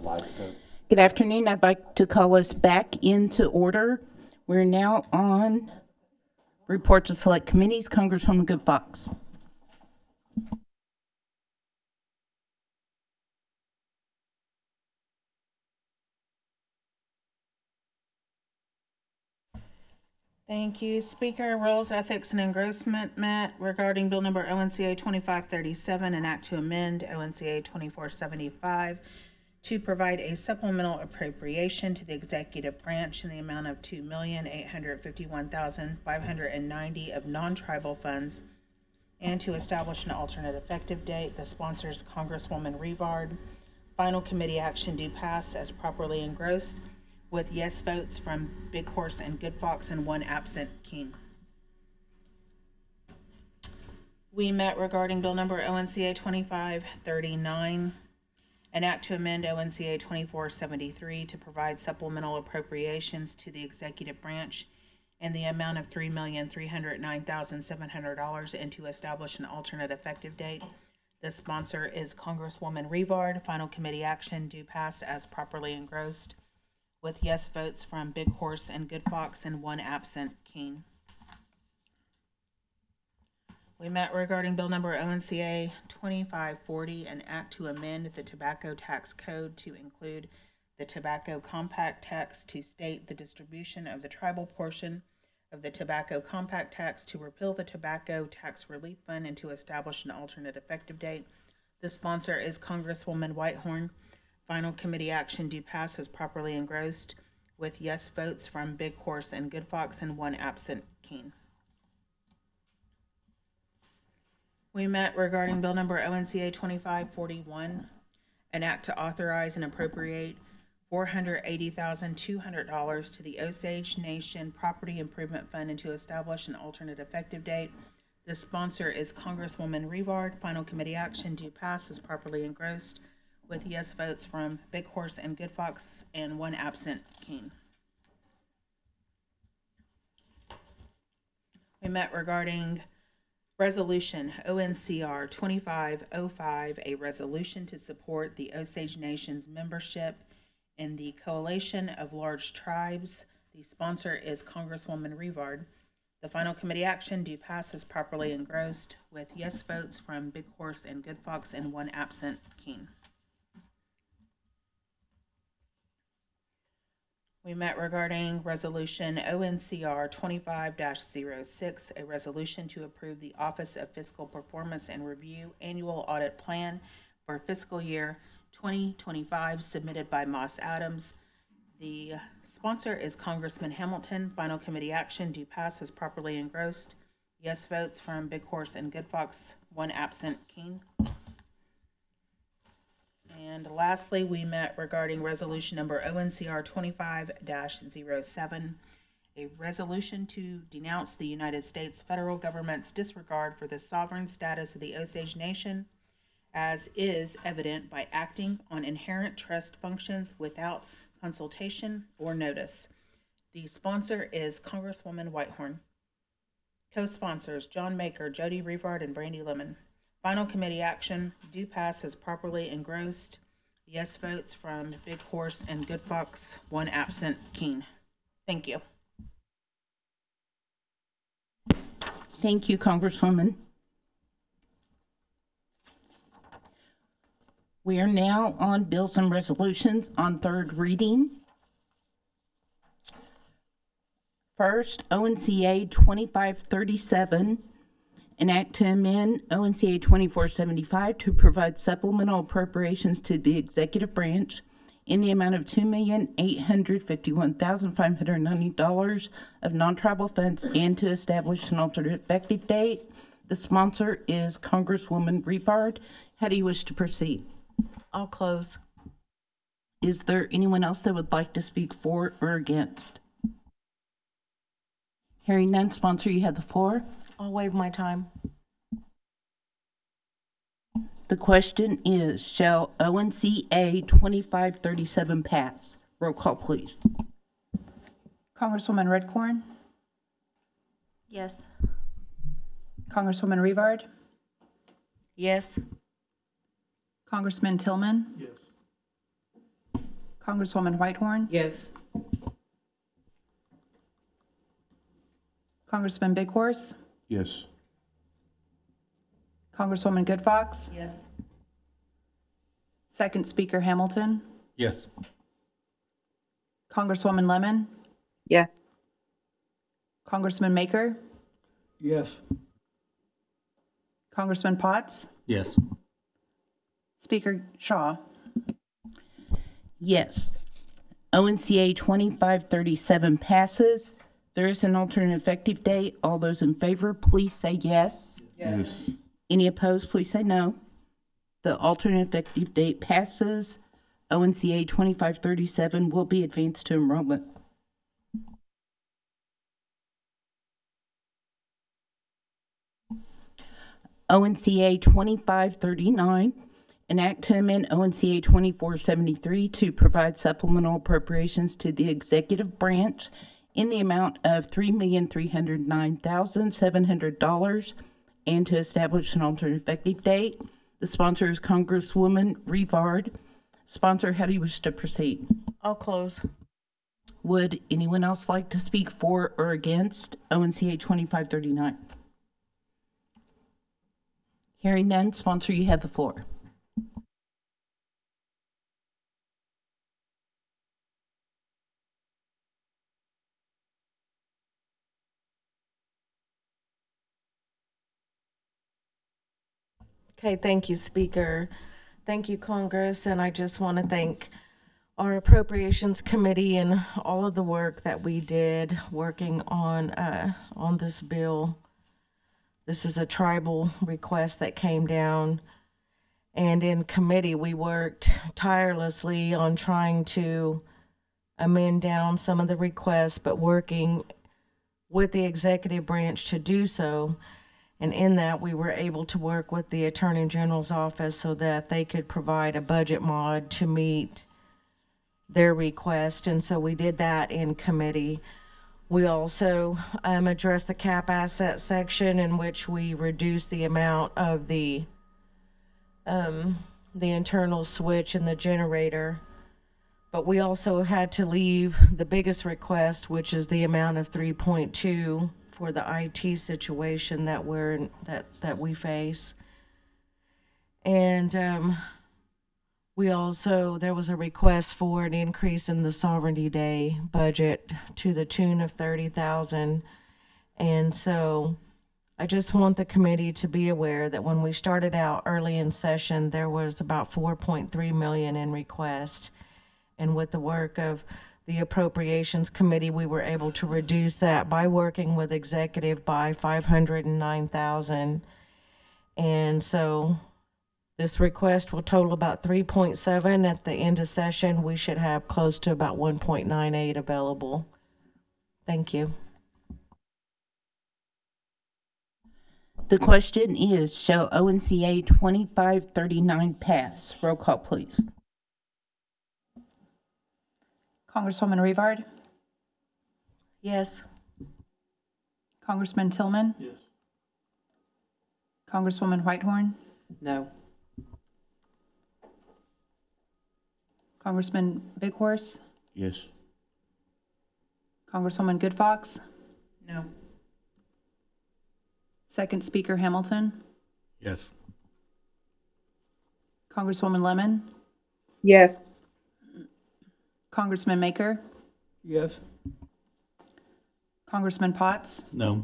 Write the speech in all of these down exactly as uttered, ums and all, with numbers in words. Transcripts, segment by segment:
Good afternoon. I'd like to call us back into order. We're now on reports of select committees. Congresswoman Good Fox. Thank you. Speaker, Rules, Ethics, and Engrossment met regarding Bill Number O N C A twenty-five thirty-seven, an act to amend O N C A twenty-four seventy-five to provide a supplemental appropriation to the executive branch in the amount of two million eight hundred fifty-one thousand five hundred ninety dollars of non-tribal funds and to establish an alternate effective date. The sponsor is Congresswoman Rivard. Final committee action do pass as properly engrossed, with yes votes from Big Horse and Good Fox and one absent, King. We met regarding Bill Number O N C A twenty-five thirty-nine, an act to amend O N C A twenty-four seventy-three to provide supplemental appropriations to the executive branch in the amount of three million three hundred nine thousand seven hundred dollars and to establish an alternate effective date. The sponsor is Congresswoman Rivard. Final committee action do pass as properly engrossed, with yes votes from Big Horse and Good Fox and one absent, King. We met regarding Bill Number O N C A twenty-five forty, an act to amend the tobacco tax code to include the tobacco compact tax to state the distribution of the tribal portion of the tobacco compact tax, to repeal the tobacco tax relief fund, and to establish an alternate effective date. The sponsor is Congresswoman Whitehorn. Final committee action do pass as properly engrossed, with yes votes from Big Horse and Good Fox and one absent, King. We met regarding Bill Number O N C A twenty-five forty-one, an act to authorize and appropriate four hundred eighty thousand two hundred dollars to the Osage Nation Property Improvement Fund and to establish an alternate effective date. The sponsor is Congresswoman Rivard. Final committee action do pass as properly engrossed, with yes votes from Big Horse and Good Fox and one absent, King. We met regarding Resolution O N C R twenty-five oh five, a resolution to support the Osage Nation's membership in the Coalition of Large Tribes. The sponsor is Congresswoman Rivard. The final committee action do pass as properly engrossed, with yes votes from Big Horse and Good Fox and one absent, King. We met regarding Resolution O N C R twenty-five oh six, a resolution to approve the Office of Fiscal Performance and Review Annual Audit Plan for fiscal year twenty twenty-five, submitted by Moss Adams. The sponsor is Congressman Hamilton. Final committee action do pass as properly engrossed. Yes votes from Big Horse and Good Fox, one absent, King. And lastly, we met regarding resolution number O N C R twenty-five oh seven, a resolution to denounce the United States federal government's disregard for the sovereign status of the Osage Nation, as is evident by acting on inherent trust functions without consultation or notice. The sponsor is Congresswoman Whitehorn. Co-sponsors John Maker, Jody Rivard, and Brandy Lemon. Final committee action do pass as properly engrossed. Yes votes from Big Horse and Good Fox, one absent, King. Thank you. Thank you, Congresswoman. We are now on bills and resolutions on third reading. First, O N C A twenty-five thirty-seven, an act to amend O N C A twenty-four seventy-five to provide supplemental appropriations to the executive branch in the amount of two million eight hundred fifty-one thousand five hundred ninety dollars of non-tribal funds and to establish an alternate effective date. The sponsor is Congresswoman Rivard. How do you wish to proceed? I'll close. Is there anyone else that would like to speak for or against? Hearing none, sponsor, you have the floor. I'll waive my time. The question is, shall O N C A twenty-five thirty-seven pass? Roll call, please. Congresswoman Redcorn, Yes. Congresswoman Rivard, Yes. Congressman Tillman, Yes. Congresswoman Whitehorn, Yes. Congressman Big Horse, Yes. Congresswoman Good Fox, Yes. Second Speaker Hamilton, Yes. Congresswoman Lemon, Yes. Congressman Maker, Yes. Congressman Potts, Yes. Speaker Shaw. Yes. O N C A twenty-five thirty-seven passes. There is an alternate effective date. All those in favor, please say yes. Yes. Any opposed, please say no. The alternate effective date passes. O N C A twenty-five thirty-seven will be advanced to enrollment. O N C A twenty-five thirty-nine, enact to amend O N C A twenty-four seventy-three to provide supplemental appropriations to the executive branch in the amount of three million three hundred nine thousand seven hundred dollars and to establish an alternate effective date. The sponsor is Congresswoman Rivard. Sponsor, how do you wish to proceed? I'll close. Would anyone else like to speak for or against O N C A twenty-five thirty-nine? Hearing none, sponsor, you have the floor. Okay, thank you, Speaker. Thank you, Congress, and I just want to thank our Appropriations Committee and all of the work that we did working on, uh, on this bill. This is a tribal request that came down, and in committee, we worked tirelessly on trying to amend down some of the requests, but working with the executive branch to do so. And in that, we were able to work with the Attorney General's office so that they could provide a budget mod to meet their request. And so we did that in committee. We also um, addressed the cap asset section in which we reduced the amount of the um, the internal switch and the generator. But we also had to leave the biggest request, which is the amount of three point two for the I T situation that we're in, that that we face. And um, we also, there was a request for an increase in the Sovereignty Day budget to the tune of thirty thousand. And so I just want the committee to be aware that when we started out early in session, there was about four point three million in request. And with the work of the Appropriations Committee, we were able to reduce that by working with executive by five hundred nine thousand. And so this request will total about three point seven. At the end of session, we should have close to about one point nine eight available. Thank you. The question is, shall O N C A twenty-five thirty-nine pass? Roll call, please. Congresswoman Rivard, Yes. Congressman Tillman, Yes. Congresswoman Whitehorn, No. Congressman Big Horse, Yes. Congresswoman Good Fox, No. Second Speaker Hamilton, Yes. Congresswoman Lemon, Yes. Congressman Maker, Yes. Congressman Potts, No.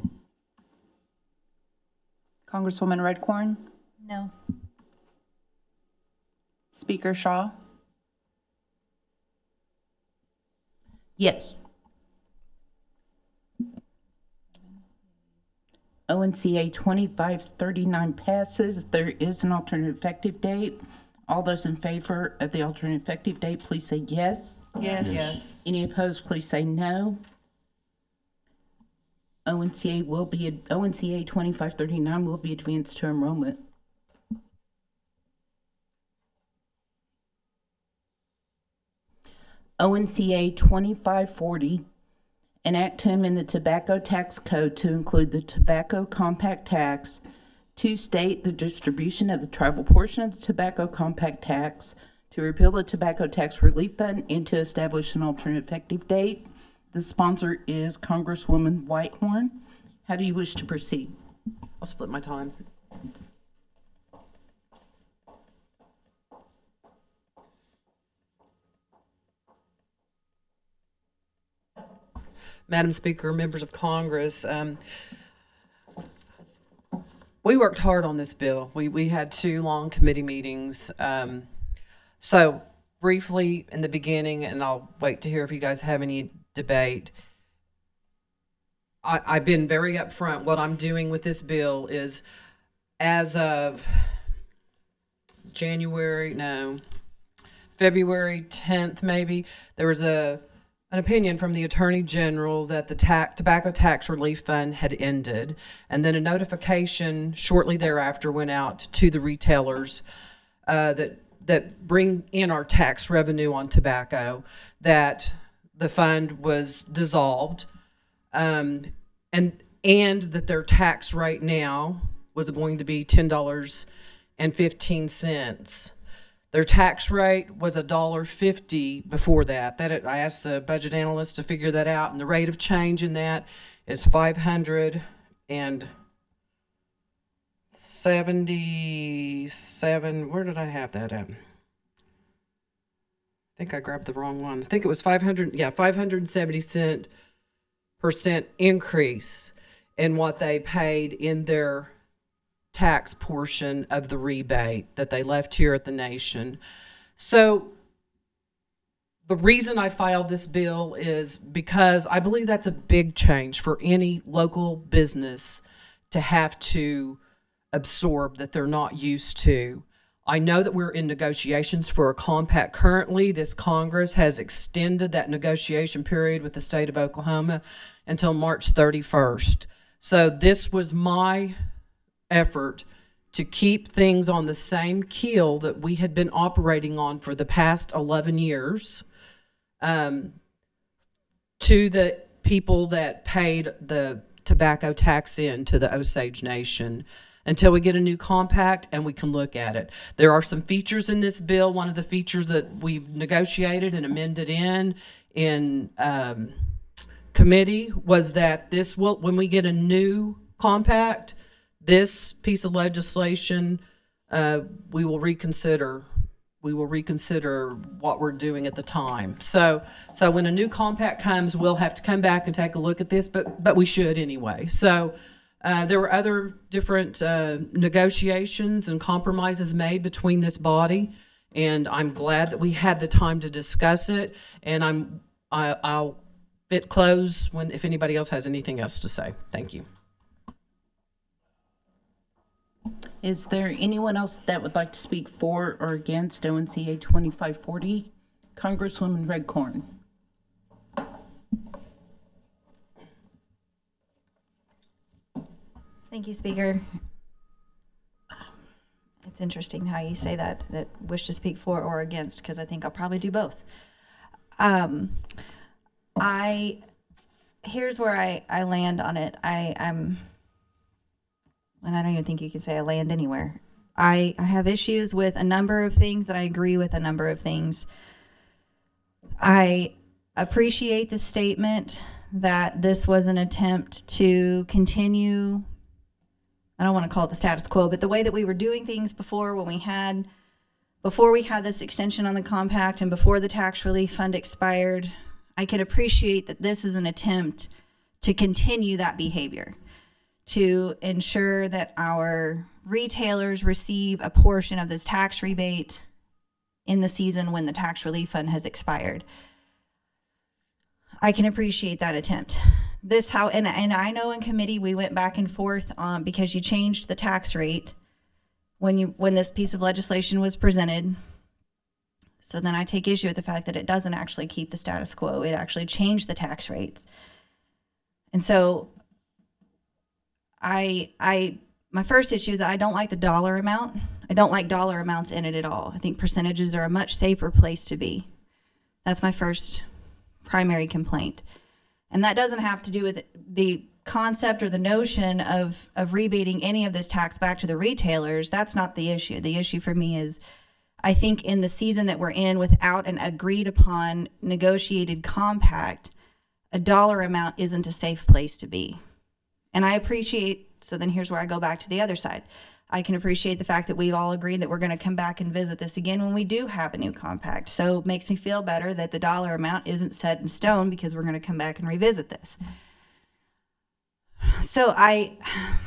Congresswoman Redcorn, No. Speaker Shaw. Yes. O N C A twenty-five thirty-nine passes. There is an alternate effective date. All those in favor of the alternate effective date, please say yes. Yes. Yes. Any opposed, please say no. O N C A will be, O N C A twenty-five thirty-nine will be advanced to enrollment. O N C A twenty-five forty, enact to amend the tobacco tax code to include the tobacco compact tax, to state the distribution of the tribal portion of the tobacco compact tax, to to repeal the tobacco tax relief fund and to establish an alternate effective date. The sponsor is Congresswoman Whitehorn. How do you wish to proceed? I'll split my time. Madam Speaker, members of Congress, um, we worked hard on this bill. We, we had two long committee meetings. Um, so briefly in the beginning, and I'll wait to hear if you guys have any debate. I, I've been very upfront. What I'm doing with this bill is, as of January, no, February tenth, maybe, there was a an opinion from the Attorney General that the tax, tobacco tax relief fund had ended, and then a notification shortly thereafter went out to the retailers uh, that that bring in our tax revenue on tobacco, that the fund was dissolved, um, and and that their tax rate now was going to be ten dollars and fifteen cents. Their tax rate was a dollar fifty before that. That I asked the budget analyst to figure that out, and the rate of change in that is five hundred and seventy-seven. Where did I have that at? I think I grabbed the wrong one. I think it was five hundred. Yeah, five hundred seventy cent percent increase in what they paid in their tax portion of the rebate that they left here at the nation. So the reason I filed this bill is because I believe that's a big change for any local business to have to absorb that they're not used to. I know that we're in negotiations for a compact currently. This Congress has extended that negotiation period with the state of Oklahoma until March thirty-first. So this was my effort to keep things on the same keel that we had been operating on for the past eleven years, um, to the people that paid the tobacco tax in to the Osage Nation, until we get a new compact and we can look at it. There are some features in this bill. One of the features that we've negotiated and amended in in um, committee was that this will, when we get a new compact, this piece of legislation, uh, we will reconsider. We will reconsider what we're doing at the time. So, so when a new compact comes, we'll have to come back and take a look at this, but but we should anyway. So, uh, there were other different uh, negotiations and compromises made between this body, and I'm glad that we had the time to discuss it. And I'm I, I'll fit close when if anybody else has anything else to say. Thank you. Is there anyone else that would like to speak for or against O N C A twenty-five forty? Congresswoman Redcorn. Thank you, Speaker. It's interesting how you say that, that wish to speak for or against, because I think I'll probably do both. Um, I, here's where I, I land on it. I, I'm, and I don't even think you can say I land anywhere. I, I have issues with a number of things, and I agree with a number of things. I appreciate the statement that this was an attempt to continue, I don't want to call it the status quo, but the way that we were doing things before, when we had, before we had this extension on the compact and before the tax relief fund expired. I can appreciate that this is an attempt to continue that behavior, to ensure that our retailers receive a portion of this tax rebate in the season when the tax relief fund has expired. I can appreciate that attempt. This how, and, and I know in committee we went back and forth on, because you changed the tax rate when you when this piece of legislation was presented. So then I take issue with the fact that it doesn't actually keep the status quo. It actually changed the tax rates. And so I, I, my first issue is I don't like the dollar amount. I don't like dollar amounts in it at all. I think percentages are a much safer place to be. That's my first primary complaint. And that doesn't have to do with the concept or the notion of, of rebating any of this tax back to the retailers. That's not the issue. The issue for me is I think in the season that we're in, without an agreed upon negotiated compact, a dollar amount isn't a safe place to be. And I appreciate, so then here's where I go back to the other side. I can appreciate the fact that we've all agreed that we're going to come back and visit this again when we do have a new compact. So it makes me feel better that the dollar amount isn't set in stone, because we're going to come back and revisit this. So I,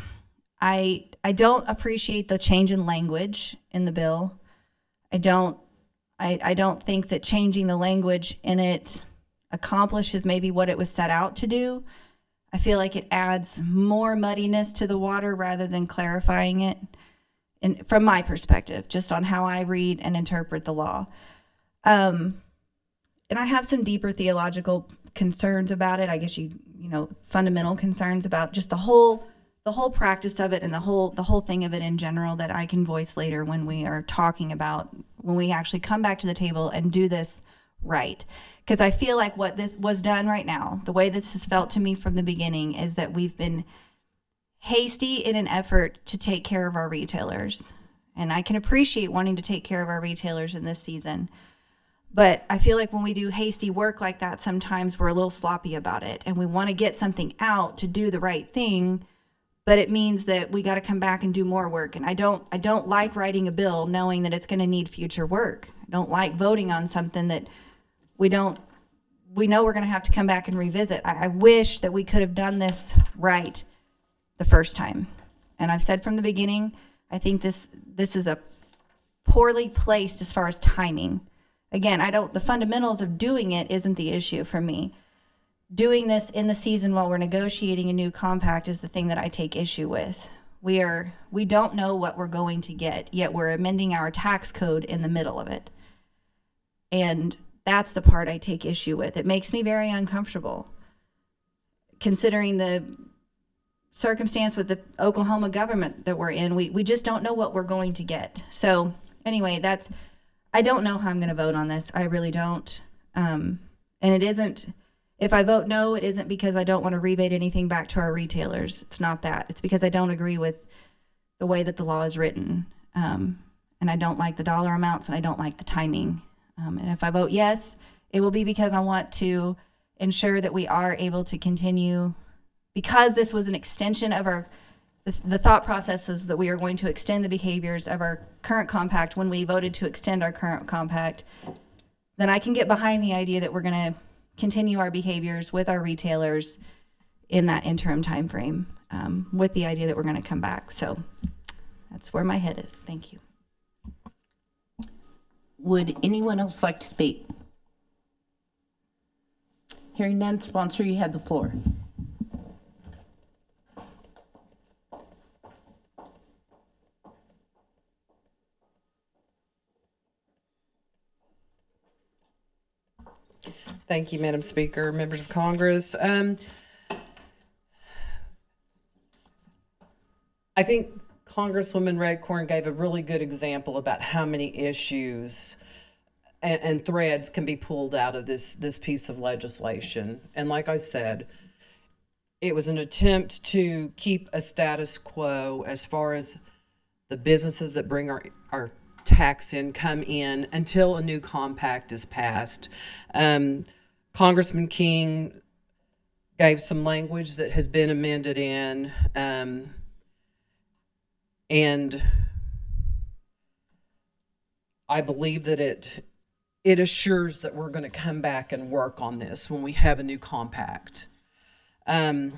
I, I don't appreciate the change in language in the bill. I don't, I, I don't think that changing the language in it accomplishes maybe what it was set out to do. I feel like it adds more muddiness to the water rather than clarifying it, and from my perspective, just on how I read and interpret the law. Um, and I have some deeper theological concerns about it. I guess you, you know, fundamental concerns about just the whole, the whole practice of it, and the whole, the whole thing of it in general, that I can voice later when we are talking about, when we actually come back to the table and do this right. Because I feel like what this was done right now, the way this has felt to me from the beginning, is that we've been hasty in an effort to take care of our retailers. And I can appreciate wanting to take care of our retailers in this season. But I feel like when we do hasty work like that, sometimes we're a little sloppy about it, and we want to get something out to do the right thing, but it means that we got to come back and do more work. And I don't, I don't like writing a bill knowing that it's going to need future work. I don't like voting on something that we don't, we know we're going to have to come back and revisit. I, I wish that we could have done this right the first time. And I've said from the beginning, I think this, this is a poorly placed as far as timing. Again, I don't, the fundamentals of doing it isn't the issue for me. Doing this in the season while we're negotiating a new compact is the thing that I take issue with. We are, we don't know what we're going to get, yet we're amending our tax code in the middle of it. And that's the part I take issue with. It makes me very uncomfortable, considering the circumstance with the Oklahoma government that we're in. We, we just don't know what we're going to get. So anyway, that's, I don't know how I'm going to vote on this. I really don't. Um, and it isn't, if I vote no, it isn't because I don't want to rebate anything back to our retailers. It's not that. It's because I don't agree with the way that the law is written. Um, and I don't like the dollar amounts, and I don't like the timing. Um, and if I vote yes, it will be because I want to ensure that we are able to continue, because this was an extension of our, the, the thought process is that we are going to extend the behaviors of our current compact when we voted to extend our current compact. Then I can get behind the idea that we're going to continue our behaviors with our retailers in that interim time frame, um, with the idea that we're going to come back. So that's where my head is. Thank you. Would anyone else like to speak? Hearing none, sponsor, you have the floor. Thank you, Madam Speaker, members of Congress. Um, I think Congresswoman Redcorn gave a really good example about how many issues and, and threads can be pulled out of this, this piece of legislation. And like I said, it was an attempt to keep a status quo as far as the businesses that bring our, our tax income in until a new compact is passed. Um, Congressman King gave some language that has been amended in, um, and I believe that it it assures that we're going to come back and work on this when we have a new compact. Um,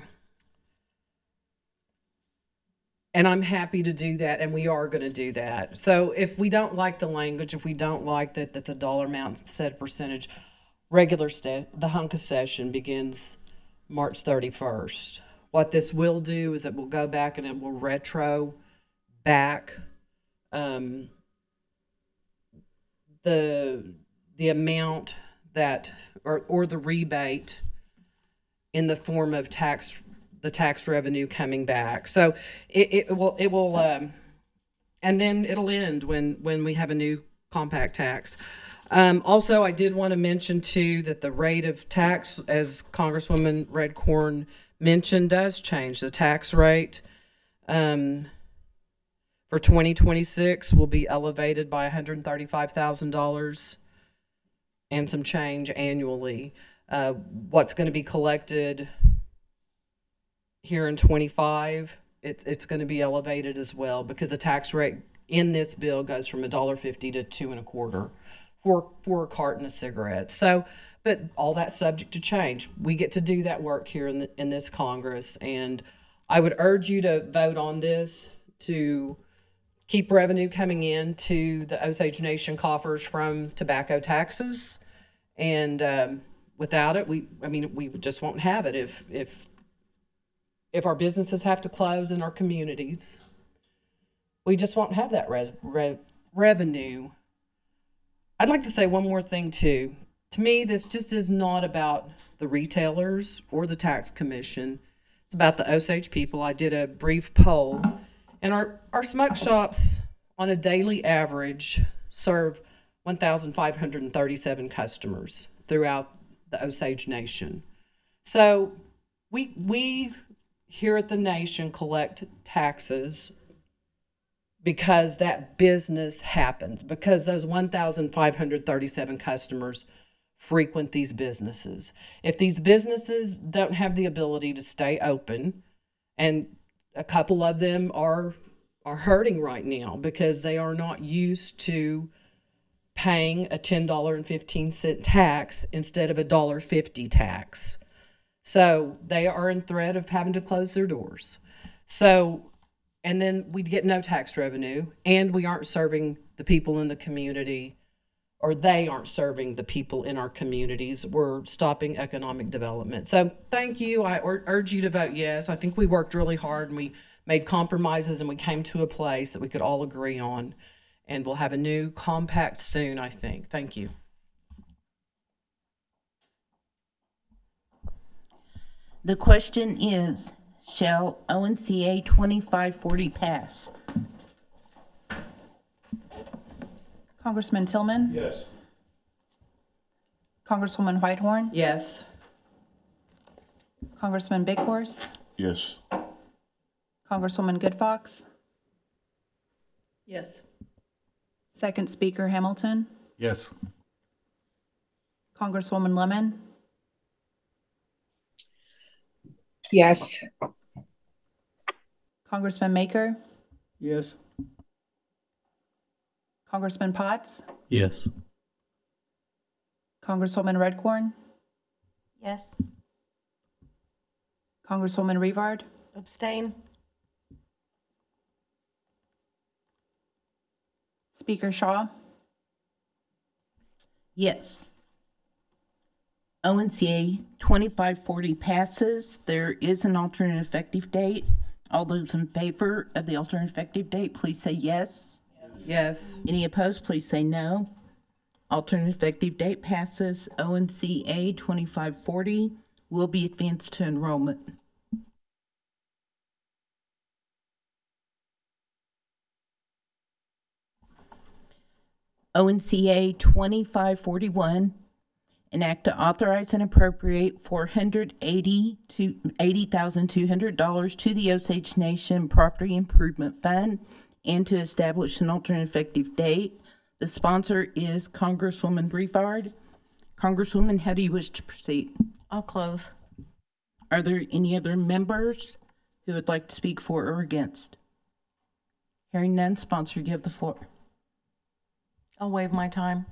and I'm happy to do that, and we are going to do that. So if we don't like the language, if we don't like that that's a dollar amount instead of percentage, regular st- the Hunka session begins March thirty-first. What this will do is it will go back and it will retro back um, the the amount that or or the rebate in the form of tax the tax revenue coming back. So it, it will it will um, and then it'll end when when we have a new compact tax. Um, also, I did want to mention too that the rate of tax, as Congresswoman Redcorn mentioned, does change. The tax rate um, for twenty twenty-six will be elevated by one hundred thirty-five thousand dollars and some change annually. Uh, what's going to be collected here in twenty-five, it's, it's going to be elevated as well because the tax rate in this bill goes from a dollar fifty to two and a quarter for, for a carton of cigarettes. So, but all that's subject to change. We get to do that work here in, the, in this Congress, and I would urge you to vote on this to keep revenue coming in to the Osage Nation coffers from tobacco taxes. And um, without it, we, I mean, we just won't have it if, if, if our businesses have to close in our communities. We just won't have that res- re- revenue. I'd like to say one more thing too. To me, this just is not about the retailers or the tax commission. It's about the Osage people. I did a brief poll, and our, our smoke shops on a daily average serve one thousand five hundred thirty-seven customers throughout the Osage Nation. So we, we here at the Nation collect taxes because that business happens, because those one thousand five hundred thirty-seven customers frequent these businesses. If these businesses don't have the ability to stay open, and a couple of them are are hurting right now because they are not used to paying a ten dollars and fifteen cents tax instead of a one dollar fifty tax. So they are in threat of having to close their doors. So, and then we'd get no tax revenue, and we aren't serving the people in the community, or they aren't serving the people in our communities. We're stopping economic development. So thank you. I ur- urge you to vote yes. I think we worked really hard, and we made compromises, and we came to a place that we could all agree on. And we'll have a new compact soon, I think. Thank you. The question is, shall O N C A twenty-five forty pass? Congressman Tillman? Yes. Congresswoman Whitehorn? Yes. Congressman Big Horse? Yes. Congresswoman Good Fox? Yes. Second Speaker Hamilton? Yes. Congresswoman Lemon? Yes. Congressman Maker? Yes. Congressman Potts? Yes. Congresswoman Redcorn? Yes. Congresswoman Revard? Abstain? Speaker Shaw? Yes. O N C A twenty-five forty passes. There is an alternate effective date. All those in favor of the alternate effective date, please say yes. Yes. Any opposed, please say no. Alternate effective date passes. O N C A twenty-five forty will be advanced to enrollment. O N C A twenty-five forty-one, an act to authorize and appropriate four hundred eighty to eighty thousand two hundred dollars to the Osage Nation Property Improvement Fund and to establish an alternate effective date. The sponsor is Congresswoman Brevard. Congresswoman, how do you wish to proceed? I'll close. Are there any other members who would like to speak for or against? Hearing none, sponsor, you have the floor. I'll waive my time.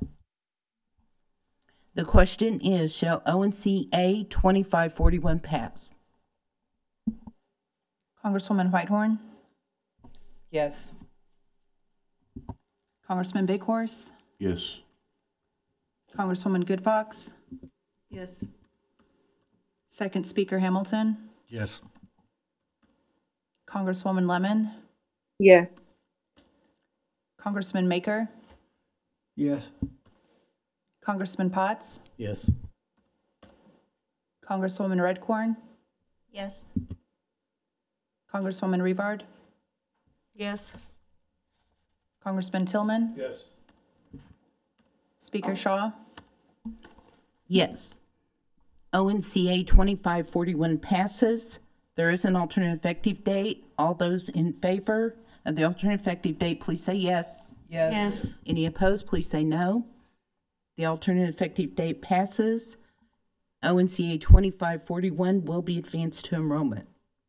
The question is, shall O N C A twenty-five forty-one pass? Congresswoman Whitehorn? Yes. Congressman Big Horse? Yes. Congresswoman Good Fox? Yes. Second Speaker Hamilton? Yes. Congresswoman Lemon? Yes. Congressman Maker? Yes. Congressman Potts? Yes. Congresswoman Redcorn? Yes. Congresswoman Revard? Yes. Congressman Tillman? Yes. Speaker Shaw? Yes. O N C A twenty-five forty-one passes. There is an alternate effective date. All those in favor Of the alternate effective date, please say yes. Yes. Any opposed, please say no. The alternate effective date passes. O N C A twenty-five forty-one will be advanced to enrollment.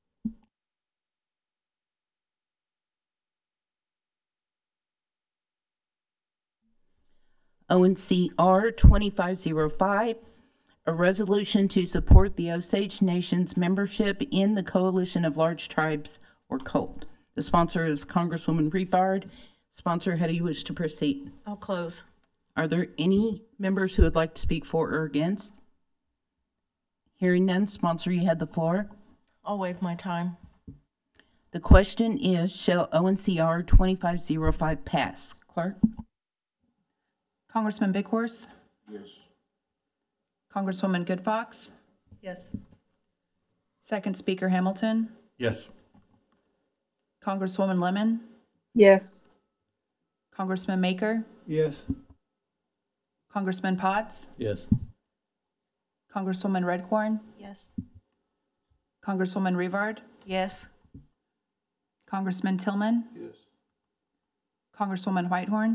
O N C R twenty-five oh five, a resolution to support the Osage Nation's membership in the Coalition of Large Tribes, or COLT. The sponsor is Congresswoman Rivard. Sponsor, how do you wish to proceed? I'll close. Are there any members who would like to speak for or against? Hearing none, sponsor, you have the floor. I'll waive my time. The question is, shall O N C R twenty-five oh five pass? Clerk? Congressman Big Horse? Yes. Congresswoman Good Fox? Yes. Second Speaker Hamilton? Yes. Congresswoman Lemon? Yes. Congressman Maker? Yes. Congressman Potts? Yes. Congresswoman Redcorn? Yes. Congresswoman Rivard? Yes. Congressman Tillman? Yes. Congresswoman Whitehorn?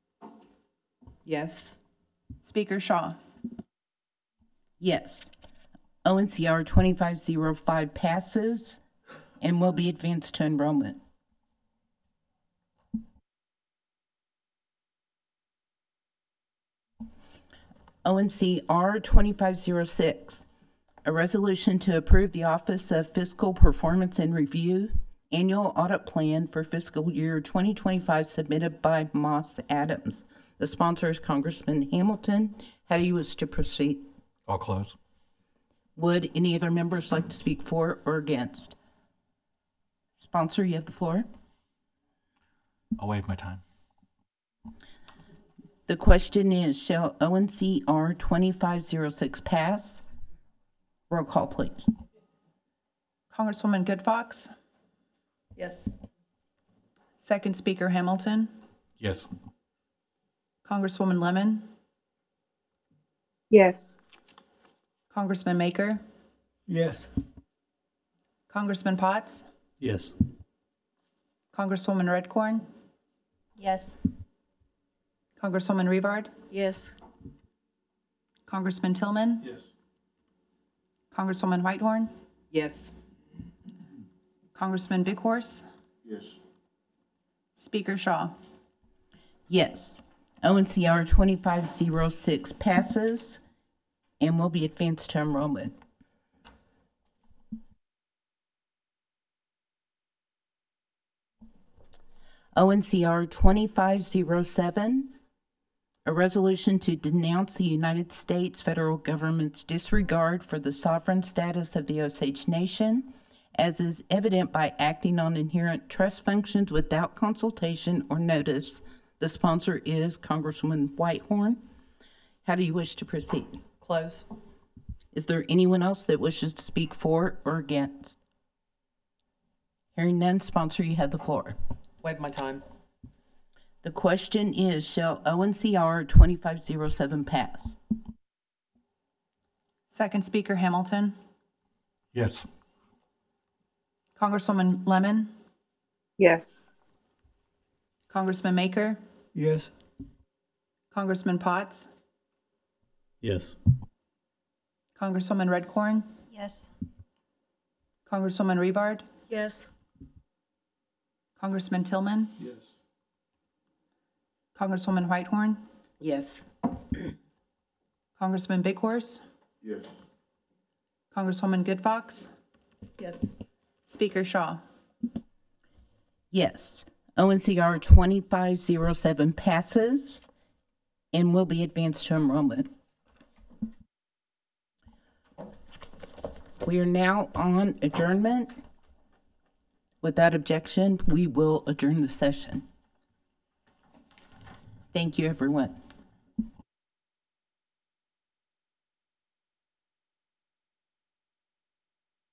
Yes. Speaker Shaw? Yes. O N C R twenty-five oh five passes and will be advanced to enrollment. O N C R twenty-five oh six, a resolution to approve the Office of Fiscal Performance and Review Annual Audit Plan for fiscal year twenty twenty-five submitted by Moss Adams. The sponsor is Congressman Hamilton. How do you wish to proceed? I'll close. Would any other members like to speak for or against? Sponsor, you have the floor. I'll waive my time. The question is, shall O N C R twenty-five oh six pass? Roll call, please. Congresswoman Good Fox? Yes. Second Speaker Hamilton? Yes. Congresswoman Lemon? Yes. Congressman Maker? Yes. Congressman Potts? Yes. Congresswoman Redcorn? Yes. Congresswoman Rivard? Yes. Congressman Tillman? Yes. Congresswoman Whitehorn? Yes. Congressman Big Horse? Yes. Speaker Shaw? Yes. O N C R twenty-five oh six passes and will be advanced to enrollment. O N C R twenty-five oh seven, a resolution to denounce the United States federal government's disregard for the sovereign status of the Osage Nation, as is evident by acting on inherent trust functions without consultation or notice. The sponsor is Congresswoman Whitehorn. How do you wish to proceed? Close. Is there anyone else that wishes to speak for or against? Hearing none, sponsor, you have the floor. Waive my time. The question is, shall O N C R twenty-five oh seven pass? Second Speaker Hamilton? Yes. Congresswoman Lemon? Yes. Congressman Maker? Yes. Congressman Potts? Yes. Congresswoman Redcorn? Yes. Congresswoman Rivard? Yes. Congressman Tillman? Yes. Congresswoman Whitehorn? Yes. Congressman Big Horse? Yes. Congresswoman Good Fox? Yes. Speaker Shaw? Yes. O N C R twenty-five oh seven passes and will be advanced to enrollment. We are now on adjournment. Without objection, we will adjourn the session. Thank you, everyone.